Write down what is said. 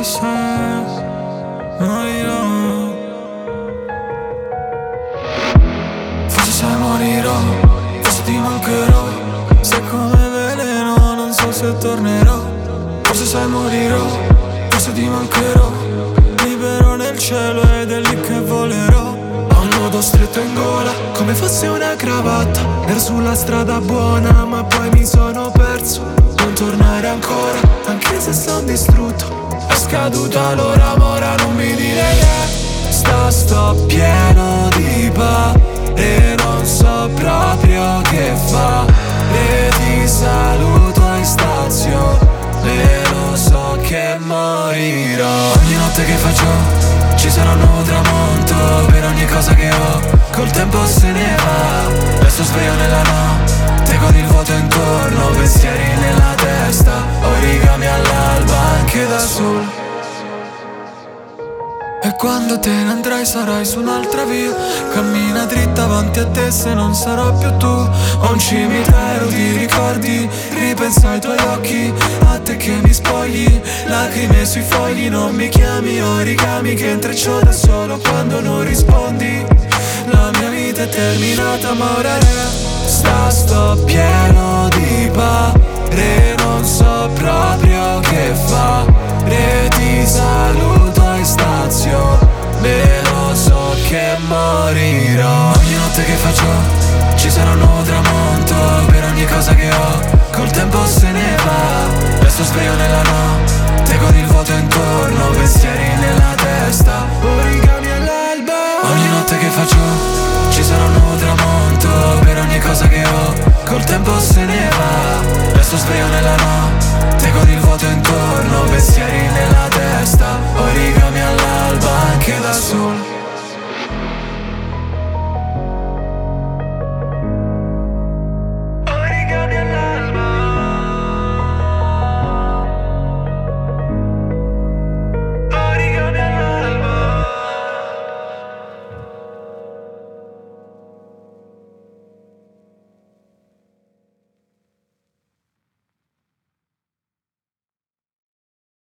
se morirò. Forse sai morirò, forse ti mancherò. Sei come veleno, non so se tornerò. Forse sai morirò, forse ti mancherò. Libero nel cielo ed è lì che volerò. Ho un nodo stretto in gola, come fosse una cravatta. Ero sulla strada buona, ma poi mi sono perso. Non tornare ancora, anche se son distrutto. È scaduta l'ora, ma ora non mi dire che sto pieno di paure. Non so proprio che fare. Ti saluto in stazione, lo so che morirò. Ogni notte che faccio ci sarà un nuovo tramonto. Per ogni cosa che ho, col tempo se ne va. Resto sveglio nella notte con il vuoto intorno. Pensieri nella testa, origami all'alba anche da solo. E quando te ne andrai sarai su un'altra via. Cammina dritta avanti a te se non sarò più tu. Ho un cimitero di ricordi, ripensa ai tuoi occhi, a te che mi spogli. Lacrime sui fogli, non mi chiami origami che intreccio da solo quando non rispondi. La mia vita è terminata ma ora sto pieno di paure. Non so proprio che fare. Ti saluto in stazione, lo so che morirò. Ogni notte che faccio ci sarà un nuovo tramonto. Per ogni cosa che ho, col tempo se ne va. Resto sveglio nella notte con il vuoto intorno. Pensieri nella testa, origami all'alba. Ogni notte che faccio ci sarà un nuovo tramonto. Per ogni cosa che ho, col tempo se ne va. Resto sveglio nella notte con il vuoto intorno. Pensieri